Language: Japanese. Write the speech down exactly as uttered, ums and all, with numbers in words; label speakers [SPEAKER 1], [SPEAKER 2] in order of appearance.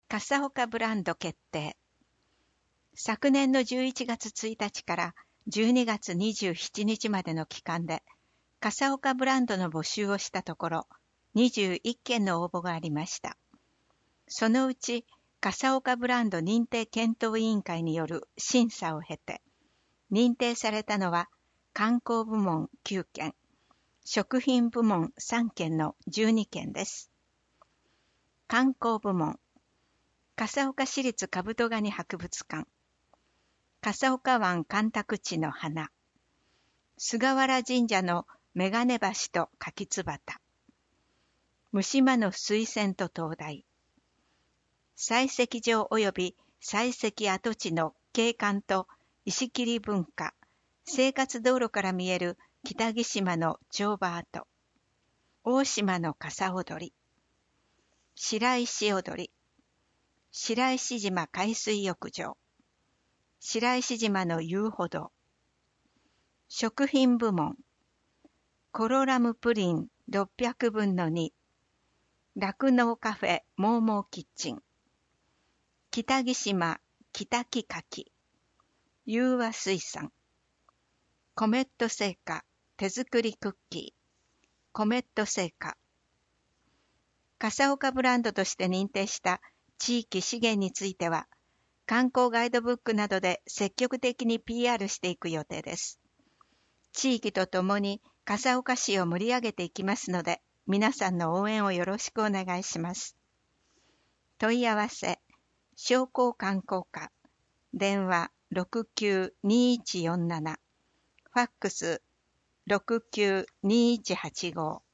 [SPEAKER 1] 笠岡ブランド決定。昨年のじゅういちがつついたちからじゅうにがつにじゅうしちにちまでの期間で、笠岡ブランドの募集をしたところ、にじゅういっけんの応募がありました。そのうち、笠岡ブランド認定検討委員会による審査を経て、認定されたのは観光部門きゅうけん、食品部門さんけんのじゅうにけんです。観光部門、笠岡市立カブトガニ博物館、笠岡湾干拓地の花、菅原神社の眼鏡橋と柿つばた、三島の水仙と灯台、採石場及び採石跡地の景観と石切り文化、生活道路から見える北木島の帳場跡、大島の笠踊り、白石踊り、白石島海水浴場、白石島の遊歩道、食品部門、コロラムプリンろっぴゃくぶんのに、酪農カフェモーモーキッチン、北木島北木かき、融和水産、コメット製菓手作りクッキー、コメット製菓、笠岡ブランドとして認定した地域資源については、観光ガイドブックなどで積極的に ピーアール していく予定です。地域とともに笠岡市を盛り上げていきますので、皆さんの応援をよろしくお願いします。問い合わせ、商工観光課、電話 ろくきゅうにいちよんなな、ファックス ろくきゅうにいちはちご